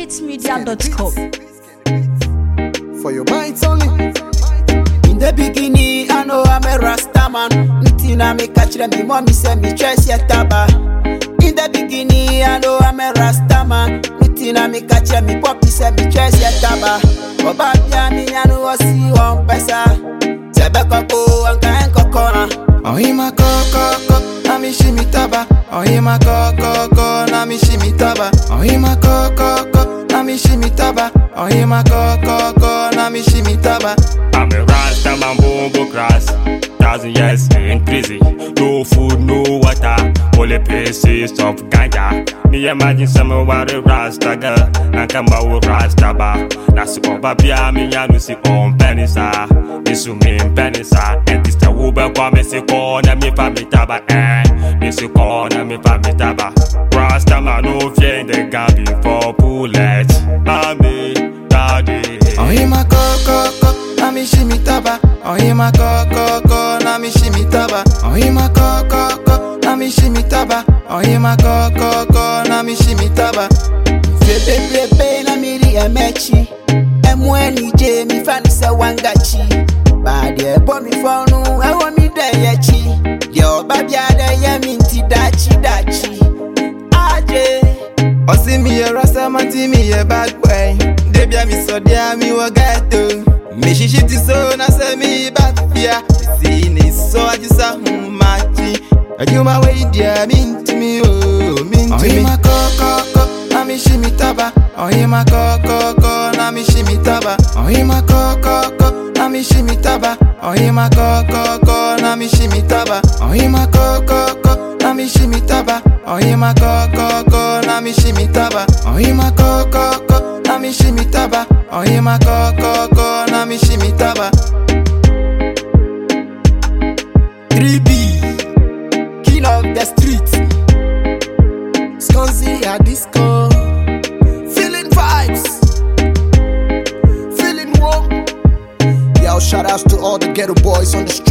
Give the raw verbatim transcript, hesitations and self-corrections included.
hits media dot com. For your minds only. In the beginning, I know I'm a Rasta man. Nothing I make catch them, me mommy send me choice yet taba. In the beginning, I know I'm a Rasta man. Nothing I make catch them, me poppy send me choice yet taba. Oba bia mi anu osi one pesa. Sebe koko anka enko kona. Oh ima koko koko na mi shimi taba. Oh ima koko koko na mi shimi taba. Oh ima koko koko na mi shimi taba. Oh ima koko koko na mi shimi taba. I'm a Rasta man, bumbo grass. Thousand years in prison, no food, no water. Only places of ganja. Me imagine someone a Rasta girl, and come out Rasta bar. That's all, babia me anu si on penisa. This mean penisa, and this the Uber come si corner me fa me taba eh. This corner me fa me taba. Rasta man no fear in the gun before bullet. Mommy, daddy. Oh ima koko koko na mi shimi taba. Oh ima koko koko na mi shimi taba. Oh ima koko koko na mi shimi taba. Oh ima koko koko na mi shimi taba. Febe febe na miri emechi. Emweni je mi fani se wangachi. Badi ebo mi fonu ewo mi de yechi. Yo babia de ye minti dachi dachi. Aje Osi mi a Rasta man ti mi a bad boy. Debia mi so dia mi wa gato. Me shishiti so na se mi bafia. Si ni so ajisa humachi. Ajuma we dia minti mi oh minti mi. Oh ima koko koko na mi shimi taba. Oh ima koko koko na mi shimi taba. Oh ima koko koko na mi shimi taba. Oh ima koko koko na mi shimi taba. Oh ima koko koko na mi shimi taba. Oh ima koko koko na mi shimi taba. Oh ima koko koko na mi shimi taba. Oh ima koko koko na mi shimi taba. three B King of the street. Sconzi a disco. Feeling vibes. Feeling warm. Yo, shout outs to all the ghetto boys on the street.